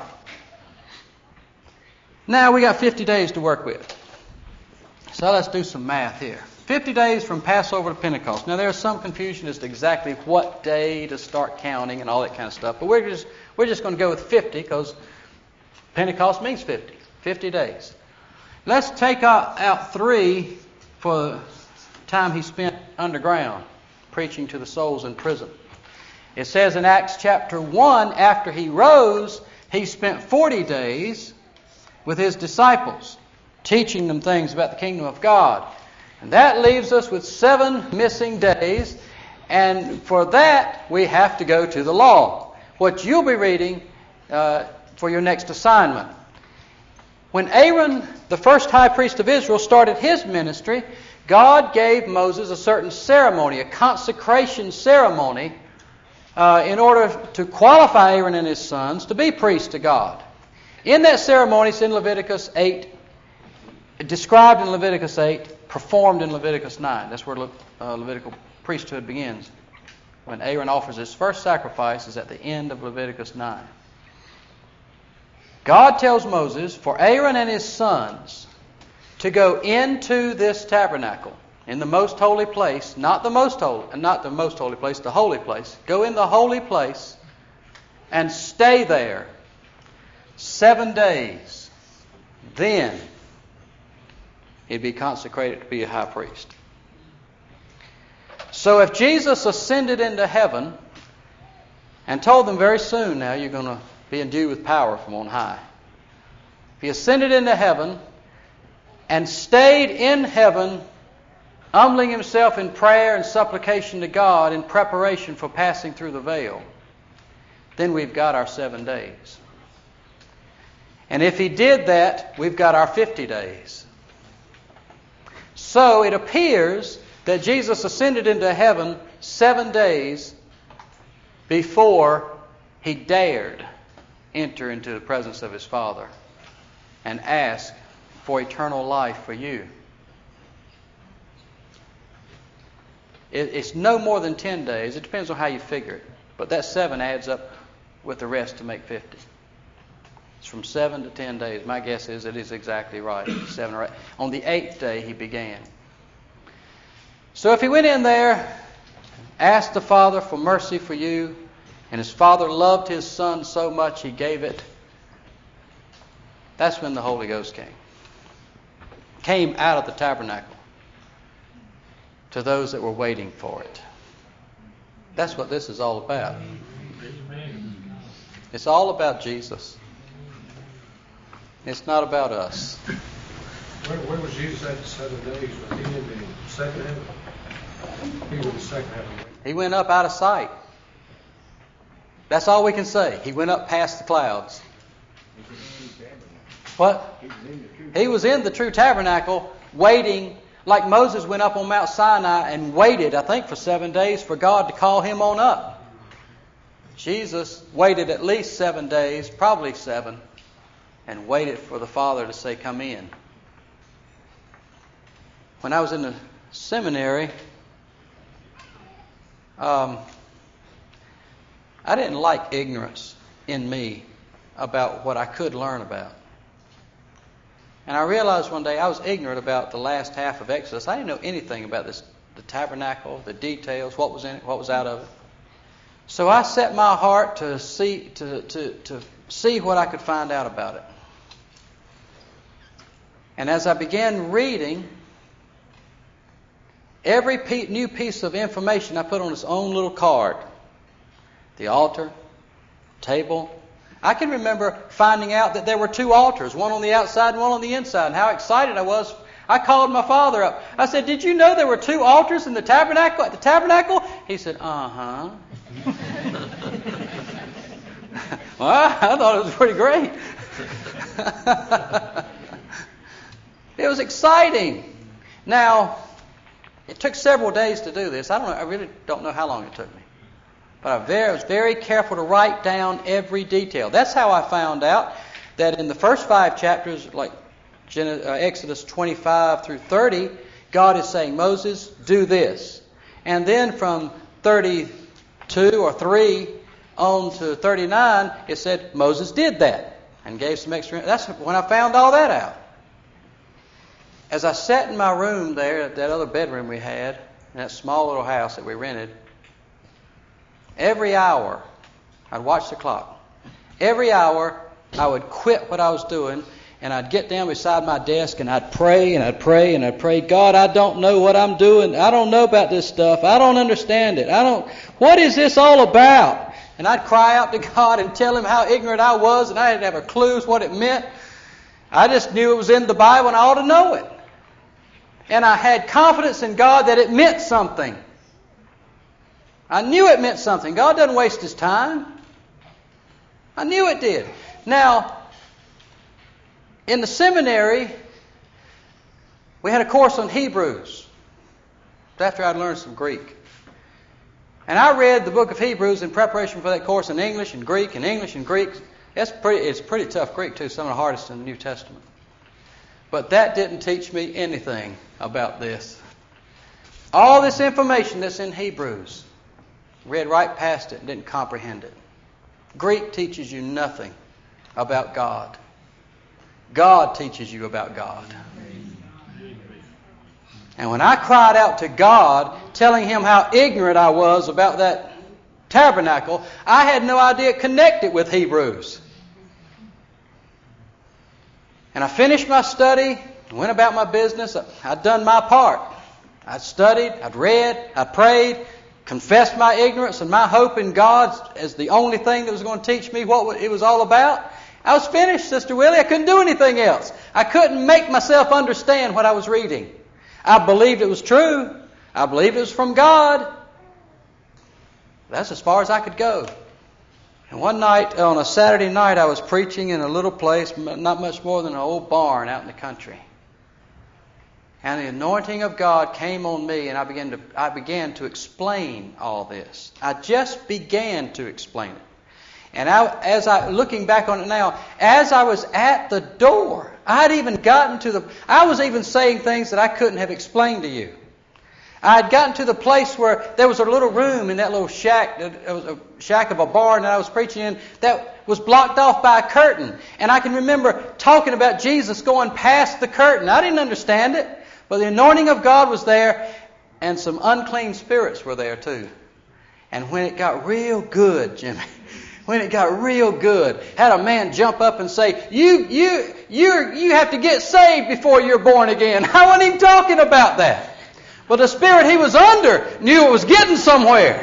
Speaker 1: Now we got fifty days to work with. So let's do some math here. fifty days from Passover to Pentecost. Now there's some confusion as to exactly what day to start counting and all that kind of stuff. But we're just we're just going to go with fifty because Pentecost means fifty. fifty days. Let's take out, out three for the time he spent underground preaching to the souls in prison. It says in Acts chapter one, after he rose, he spent forty days with his disciples, teaching them things about the kingdom of God. And that leaves us with seven missing days. And for that, we have to go to the law, what you'll be reading uh, for your next assignment. When Aaron, the first high priest of Israel, started his ministry, God gave Moses a certain ceremony, a consecration ceremony, uh, in order to qualify Aaron and his sons to be priests to God. In that ceremony, it's in Leviticus eight, described in Leviticus eight, performed in Leviticus nine. That's where uh, Levitical priesthood begins. When Aaron offers his first sacrifice is at the end of Leviticus nine. God tells Moses for Aaron and his sons to go into this tabernacle in the most holy place, not the most holy, not the most holy place, the holy place. Go in the holy place and stay there seven days. Then he'd be consecrated to be a high priest. So if Jesus ascended into heaven and told them very soon now you're going to be endued with power from on high. If he ascended into heaven and stayed in heaven, humbling himself in prayer and supplication to God in preparation for passing through the veil, then we've got our seven days. And if he did that, we've got our fifty days. So it appears that Jesus ascended into heaven seven days before he dared enter into the presence of his Father and ask for eternal life for you. It, it's no more than ten days. It depends on how you figure it. But that seven adds up with the rest to make fifty. It's from seven to ten days. My guess is it is exactly right. Seven or eight. On the eighth day he began. So if he went in there, asked the Father for mercy for you, and his Father loved his Son so much he gave it, that's when the Holy Ghost came. Came out of the tabernacle to those that were waiting for it. That's what this is all about. It's all about Jesus. It's not about us.
Speaker 10: Where, where was Jesus at the seven days? Was he in the second heaven? He was in the second heaven.
Speaker 1: He went up out of sight. That's all we can say. He went up past the clouds. What? He was in the true tabernacle waiting, like Moses went up on Mount Sinai and waited, I think, for seven days for God to call him on up. Jesus waited at least seven days, probably seven, and waited for the Father to say, "Come in." When I was in the seminary, um, I didn't like ignorance in me about what I could learn about. And I realized one day I was ignorant about the last half of Exodus. I didn't know anything about this, the tabernacle, the details, what was in it, what was out of it. So I set my heart to see to, to, to see what I could find out about it. And as I began reading, every pe- new piece of information I put on its own little card. The altar, table. I can remember finding out that there were two altars, one on the outside and one on the inside, and how excited I was. I called my father up. I said, "Did you know there were two altars in the tabernacle at the tabernacle?" He said, "Uh-huh." Well, I thought it was pretty great. It was exciting. Now, it took several days to do this. I don't know, I really don't know how long it took me. But I, very, I was very careful to write down every detail. That's how I found out that in the first five chapters, like Genesis, uh, Exodus twenty-five through thirty, God is saying, "Moses, do this." And then from thirty-two or three on to thirty-nine, it said Moses did that and gave some extra. That's when I found all that out. As I sat in my room there, that other bedroom we had, in that small little house that we rented, every hour, I'd watch the clock. Every hour, I would quit what I was doing, and I'd get down beside my desk, and I'd pray, and I'd pray, and I'd pray, "God, I don't know what I'm doing. I don't know about this stuff. I don't understand it. I don't. What is this all about?" And I'd cry out to God and tell Him how ignorant I was, and I didn't have a clue what it meant. I just knew it was in the Bible, and I ought to know it. And I had confidence in God that it meant something. I knew it meant something. God doesn't waste His time. I knew it did. Now, in the seminary, we had a course on Hebrews. After I'd learned some Greek. And I read the book of Hebrews in preparation for that course in English and Greek and English and Greek. It's pretty, it's pretty tough Greek too, some of the hardest in the New Testament. But that didn't teach me anything about this. All this information that's in Hebrews, read right past it and didn't comprehend it. Greek teaches you nothing about God. God teaches you about God. And when I cried out to God, telling Him how ignorant I was about that tabernacle, I had no idea it connected with Hebrews. And I finished my study, went about my business. I'd done my part. I'd studied, I'd read, I prayed, confessed my ignorance and my hope in God as the only thing that was going to teach me what it was all about. I was finished, Sister Willie. I couldn't do anything else. I couldn't make myself understand what I was reading. I believed it was true. I believed it was from God. That's as far as I could go. And one night, on a Saturday night, I was preaching in a little place, not much more than an old barn out in the country. And the anointing of God came on me, and I began to I began to explain all this. I just began to explain it. And I, as I, looking back on it now, as I was at the door, I had even gotten to the, I was even saying things that I couldn't have explained to you. I had gotten to the place where there was a little room in that little shack, it was a shack of a barn that I was preaching in, that was blocked off by a curtain. And I can remember talking about Jesus going past the curtain. I didn't understand it, but the anointing of God was there, and some unclean spirits were there too. And when it got real good, Jimmy, when it got real good, had a man jump up and say, you you you you have to get saved before you're born again. I wasn't even talking about that. But the spirit he was under knew it was getting somewhere.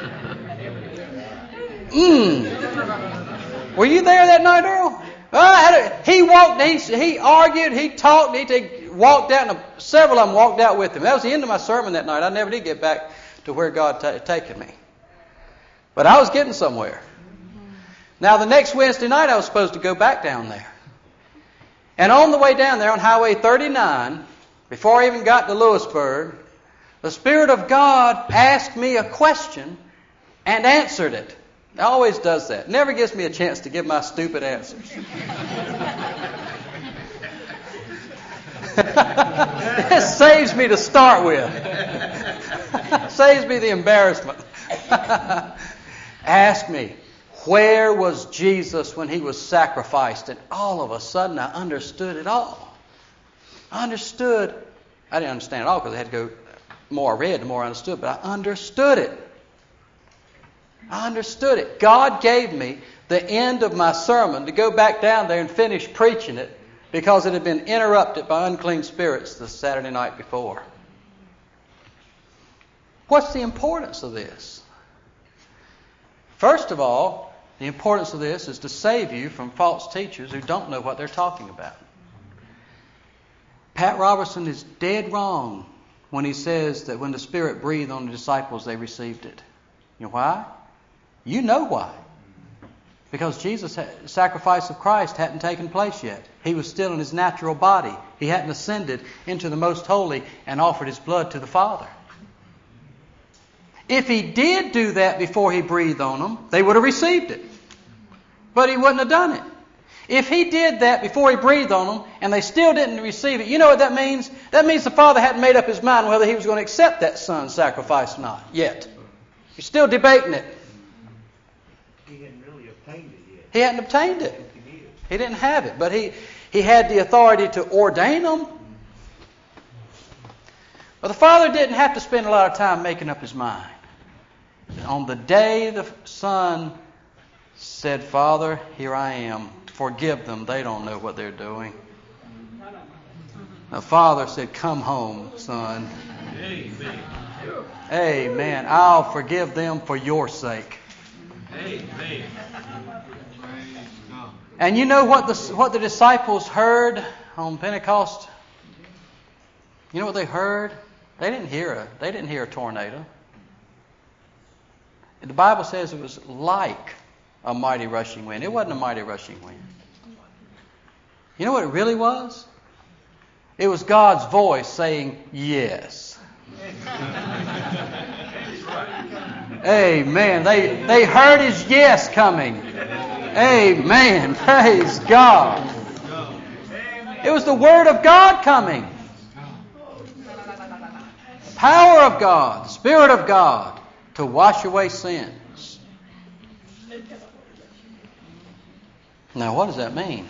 Speaker 1: Mm. Were you there that night, Earl? Well, I had a, he walked, he, he argued, he talked, he t- walked out, and several of them walked out with him. That was the end of my sermon that night. I never did get back to where God had t- taken me. But I was getting somewhere. Now, the next Wednesday night, I was supposed to go back down there. And on the way down there on Highway thirty-nine, before I even got to Lewisburg, the Spirit of God asked me a question and answered it. It always does that. Never gives me a chance to give my stupid answers. It saves me to start with. Saves me the embarrassment. Ask me, where was Jesus when He was sacrificed? And all of a sudden I understood it all. I understood. I didn't understand it all because I had to go, the more I read, the more I understood, but I understood it. I understood it. God gave me the end of my sermon to go back down there and finish preaching it because it had been interrupted by unclean spirits the Saturday night before. What's the importance of this? First of all, the importance of this is to save you from false teachers who don't know what they're talking about. Pat Robertson is dead wrong when he says that when the Spirit breathed on the disciples, they received it. You know why? You know why. Because Jesus' sacrifice of Christ hadn't taken place yet. He was still in his natural body. He hadn't ascended into the most holy and offered his blood to the Father. If he did do that before he breathed on them, they would have received it. But he wouldn't have done it. If he did that before he breathed on them and they still didn't receive it, you know what that means? That means the Father hadn't made up his mind whether he was going to accept that Son's sacrifice or not yet. He's still debating it.
Speaker 11: He hadn't really obtained it yet.
Speaker 1: He hadn't obtained it. He didn't have it, but he, he had the authority to ordain them. But the Father didn't have to spend a lot of time making up his mind. On the day the Son said, Father, here I am. Forgive them. They don't know what they're doing. The Father said, come home, Son.
Speaker 5: Amen.
Speaker 1: Amen. I'll forgive them for your sake.
Speaker 5: Amen.
Speaker 1: And you know what the, what the disciples heard on Pentecost? You know what they heard? They didn't hear a, they didn't hear a tornado. The Bible says it was like a mighty rushing wind. It wasn't a mighty rushing wind. You know what it really was? It was God's voice saying, yes. Amen. They, they heard his yes coming. Amen. Praise God. It was the Word of God coming. Power of God, Spirit of God to wash away sins. Now, what does that mean?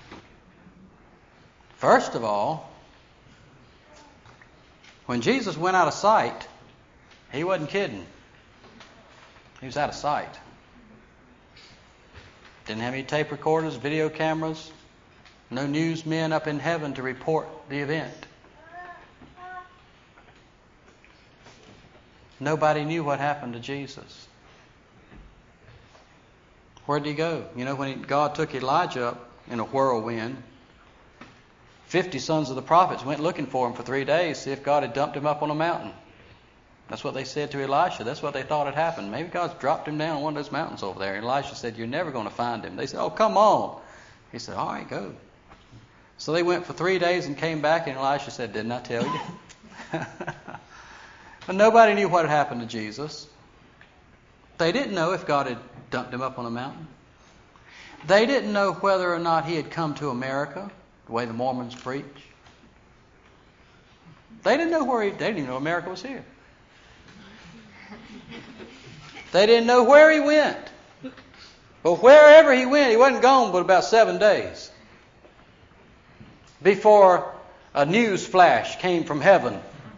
Speaker 1: First of all, when Jesus went out of sight, he wasn't kidding. He was out of sight. Didn't have any tape recorders, video cameras, no newsmen up in heaven to report the event. Nobody knew what happened to Jesus. Where did he go? You know, when he, God took Elijah up in a whirlwind, fifty sons of the prophets went looking for him for three days, see if God had dumped him up on a mountain. That's what they said to Elisha. That's what they thought had happened. Maybe God's dropped him down on one of those mountains over there. And Elisha said, you're never going to find him. They said, oh, come on. He said, all right, go. So they went for three days and came back, and Elisha said, didn't I tell you? But nobody knew what had happened to Jesus. They didn't know if God had dumped him up on a mountain. They didn't know whether or not he had come to America, the way the Mormons preach. They didn't know where he, they didn't even know America was here. They didn't know where he went. But wherever he went, he wasn't gone but about seven days before a news flash came from heaven.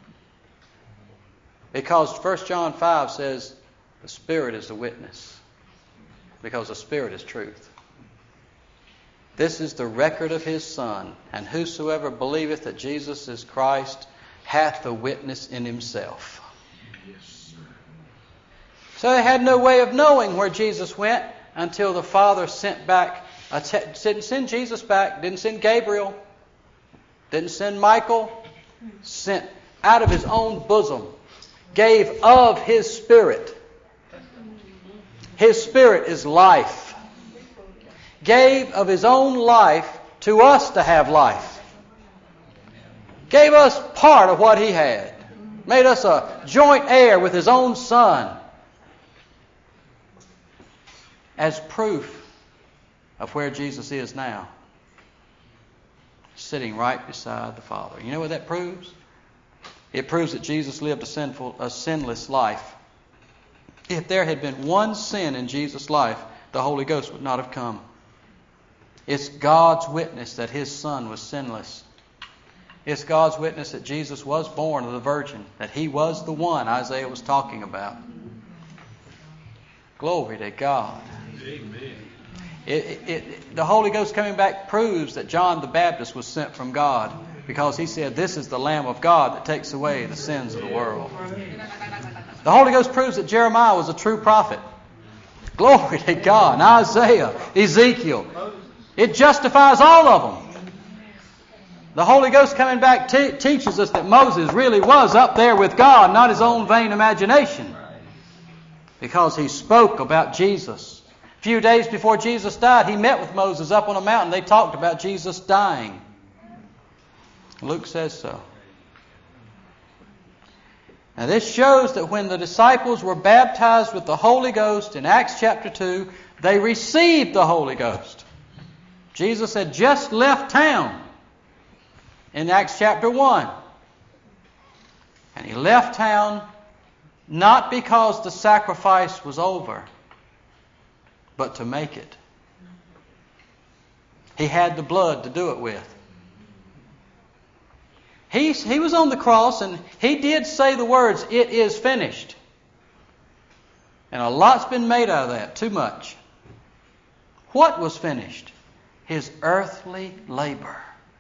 Speaker 1: Because First John five says the Spirit is the witness. Because the Spirit is truth. This is the record of his Son. And whosoever believeth that Jesus is Christ hath the witness in himself.
Speaker 5: Yes, sir.
Speaker 1: So they had no way of knowing where Jesus went until the Father sent back, uh, t- didn't send Jesus back, didn't send Gabriel, didn't send Michael, sent out of his own bosom, gave of his Spirit. His Spirit is life. Gave of his own life to us to have life. Gave us part of what he had. Made us a joint heir with his own Son. As proof of where Jesus is now. Sitting right beside the Father. You know what that proves? It proves that Jesus lived a sinful, a sinless life. If there had been one sin in Jesus' life, the Holy Ghost would not have come. It's God's witness that his Son was sinless. It's God's witness that Jesus was born of the Virgin, that he was the one Isaiah was talking about. Glory to God.
Speaker 5: Amen.
Speaker 1: It, it, it, the Holy Ghost coming back proves that John the Baptist was sent from God, because he said, "This is the Lamb of God that takes away the sins of the world." The Holy Ghost proves that Jeremiah was a true prophet. Glory to God. And Isaiah, Ezekiel. It justifies all of them. The Holy Ghost coming back te- teaches us that Moses really was up there with God, not his own vain imagination, because he spoke about Jesus. A few days before Jesus died, he met with Moses up on a mountain. They talked about Jesus dying. Luke says so. Now this shows that when the disciples were baptized with the Holy Ghost in Acts chapter two, they received the Holy Ghost. Jesus had just left town in Acts chapter one. And he left town not because the sacrifice was over, but to make it. He had the blood to do it with. He, he was on the cross, and he did say the words, "It is finished." And a lot's been made out of that, too much. What was finished? His earthly labor.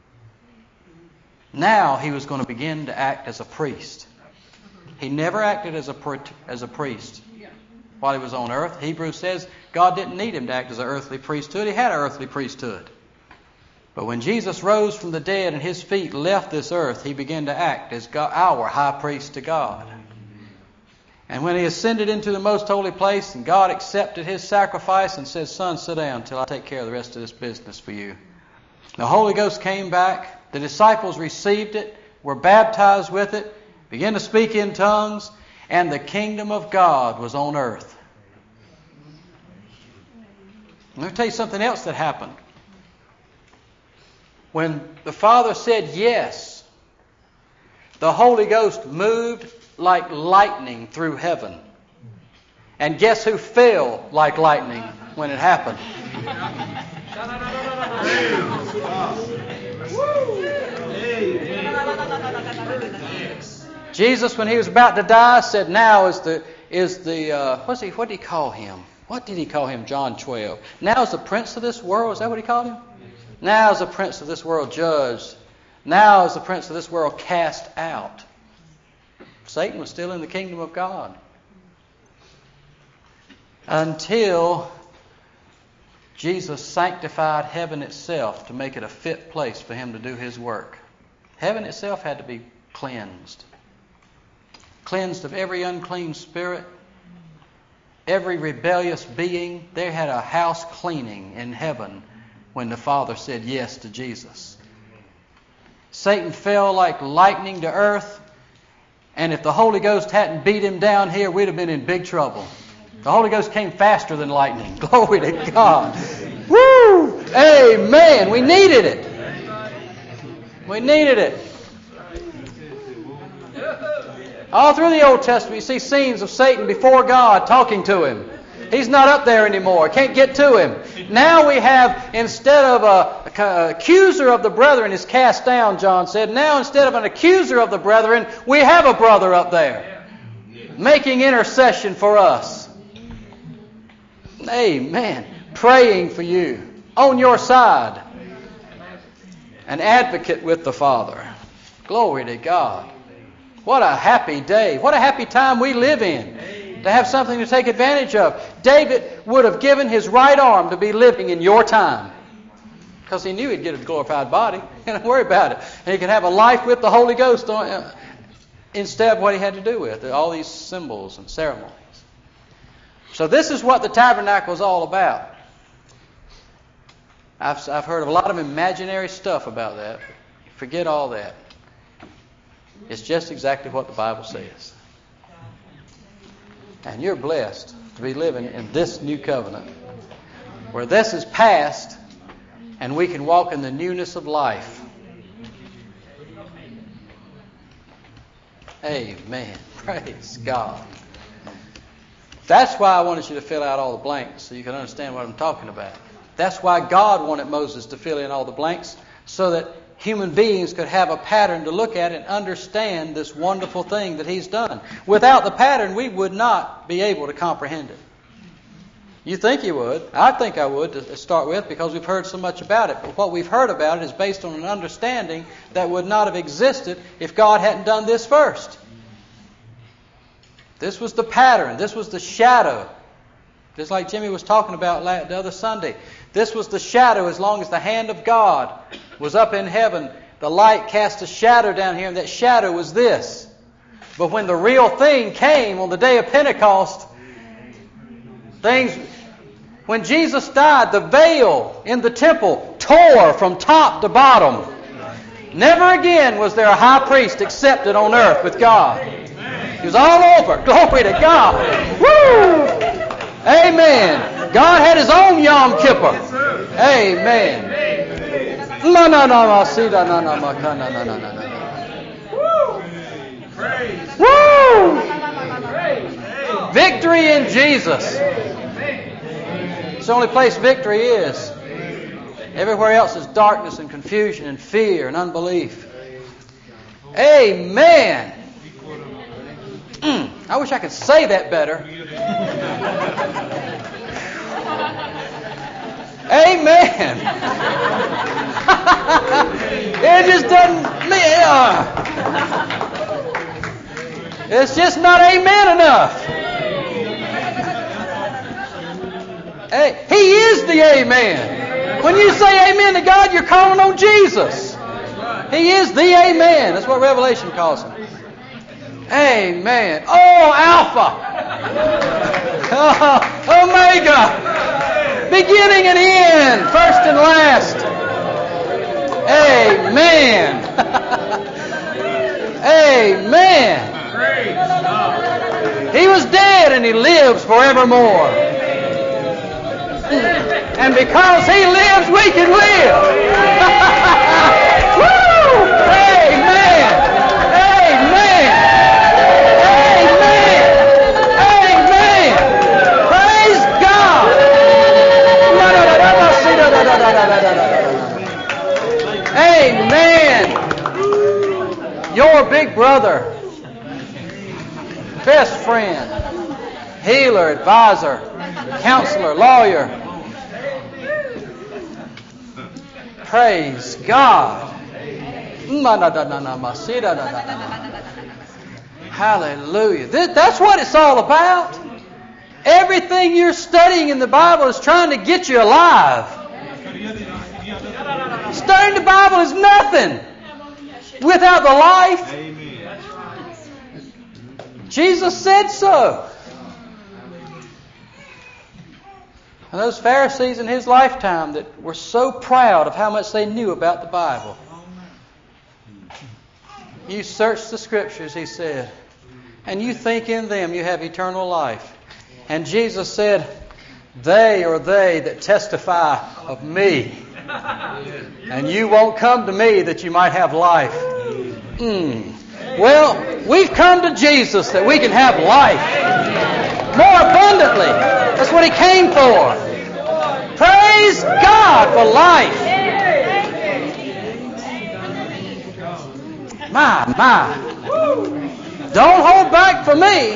Speaker 1: Now he was going to begin to act as a priest. He never acted as a, as a priest while he was on earth. Hebrews says God didn't need him to act as an earthly priesthood. He had an earthly priesthood. But when Jesus rose from the dead and his feet left this earth, he began to act as God, our high priest to God. And when he ascended into the most holy place and God accepted his sacrifice and said, "Son, sit down till I take care of the rest of this business for you." The Holy Ghost came back. The disciples received it, were baptized with it, began to speak in tongues, and the kingdom of God was on earth. Let me tell you something else that happened. When the Father said yes, the Holy Ghost moved like lightning through heaven. And guess who fell like lightning when it happened? Jesus, when he was about to die, said, "Now is the is the uh, what's he? What did he call him? What did he call him? John twelve. Now is the prince of this world. Is that what he called him? Now is the prince of this world judged. Now is the prince of this world cast out." Satan was still in the kingdom of God until Jesus sanctified heaven itself to make it a fit place for him to do his work. Heaven itself had to be cleansed. Cleansed of every unclean spirit, every rebellious being. They had a house cleaning in heaven when the Father said yes to Jesus. Satan fell like lightning to earth, and if the Holy Ghost hadn't beat him down here, we'd have been in big trouble. The Holy Ghost came faster than lightning. Glory to God. Woo! Amen. We needed it. We needed it. All through the Old Testament, you see scenes of Satan before God talking to him. He's not up there anymore. Can't get to him. Now we have, instead of a, a accuser of the brethren is cast down, John said. Now instead of an accuser of the brethren, we have a brother up there making intercession for us. Amen. Praying for you. On your side. An advocate with the Father. Glory to God. What a happy day. What a happy time we live in. To have something to take advantage of. David would have given his right arm to be living in your time. Because he knew he'd get a glorified body. Don't worry about it. And he could have a life with the Holy Ghost on, uh, instead of what he had to do with. All these symbols and ceremonies. So this is what the tabernacle is all about. I've, I've heard of a lot of imaginary stuff about that. Forget all that. It's just exactly what the Bible says. And you're blessed to be living in this new covenant, where this is past and we can walk in the newness of life. Amen. Praise God. That's why I wanted you to fill out all the blanks so you can understand what I'm talking about. That's why God wanted Moses to fill in all the blanks, so that human beings could have a pattern to look at and understand this wonderful thing that He's done. Without the pattern, we would not be able to comprehend it. You think you would. I think I would to start with because we've heard so much about it. But what we've heard about it is based on an understanding that would not have existed if God hadn't done this first. This was the pattern. This was the shadow. Just like Jimmy was talking about the other Sunday. This was the shadow as long as the hand of God was up in heaven. The light cast a shadow down here, and that shadow was this. But when the real thing came on the day of Pentecost, things, when Jesus died, the veil in the temple tore from top to bottom. Never again was there a high priest accepted on earth with God. He was all over. Glory to God. Woo! Amen. God had His own Yom Kippur. Amen. No, no, no, no, see, no, no, no, no, no, no, no, no, no. Woo! Victory in Jesus. It's the only place victory is. Everywhere else is darkness and confusion and fear and unbelief. Amen. Mm, I wish I could say that better. Amen. It just doesn't. Uh, it's just not amen enough. Hey, He is the amen. When you say amen to God, you're calling on Jesus. He is the amen. That's what Revelation calls Him. Amen. Oh, Alpha. Oh, Omega. Beginning and end. First and last. Amen. Amen. He was dead and He lives forevermore. And because He lives, we can live. Woo! Amen. Amen. Amen. Amen. Praise God. Amen. Your big brother, best friend, healer, advisor, counselor, lawyer. Praise God. Hallelujah. That's what it's all about. Everything you're studying in the Bible is trying to get you alive. Studying the Bible is nothing without the life. Jesus said so. And those Pharisees in His lifetime that were so proud of how much they knew about the Bible. You search the Scriptures, He said, and you think in them you have eternal life. And Jesus said, they are they that testify of Me. And you won't come to Me that you might have life. Mm. Well, we've come to Jesus that we can have life more abundantly. That's what He came for. Praise God for life. My, my. Don't hold back for me.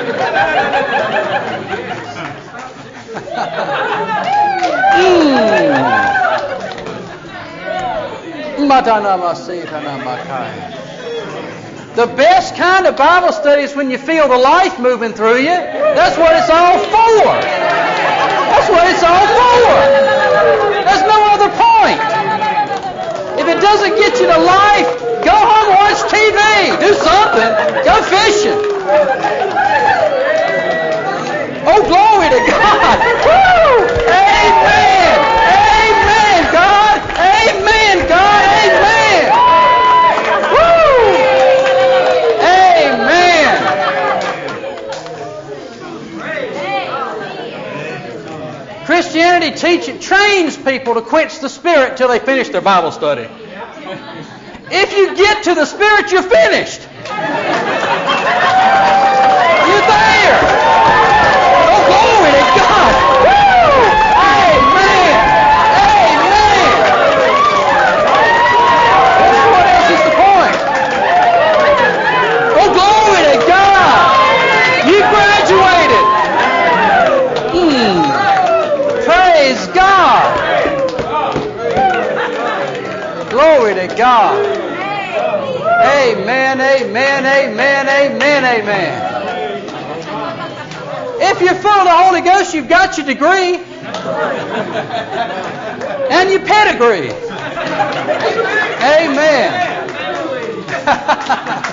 Speaker 1: The best kind of Bible study is when you feel the life moving through you. That's what it's all for. That's what it's all for. There's no other point. If it doesn't get you to life, go home and watch T V. Do something. Go fishing. Oh, glory to God. Woo! Amen. Amen, God. Amen, God. Amen. Woo! Amen. Christianity teaches, trains people to quench the Spirit till they finish their Bible study. If you get to the Spirit, you're finished. You're there. Oh, glory to God. Woo! Amen. Amen. What else is the point? Oh, glory to God. You graduated. Hmm. God. Amen, amen, amen, amen, amen. If you're full of the Holy Ghost, you've got your degree and your pedigree. Amen.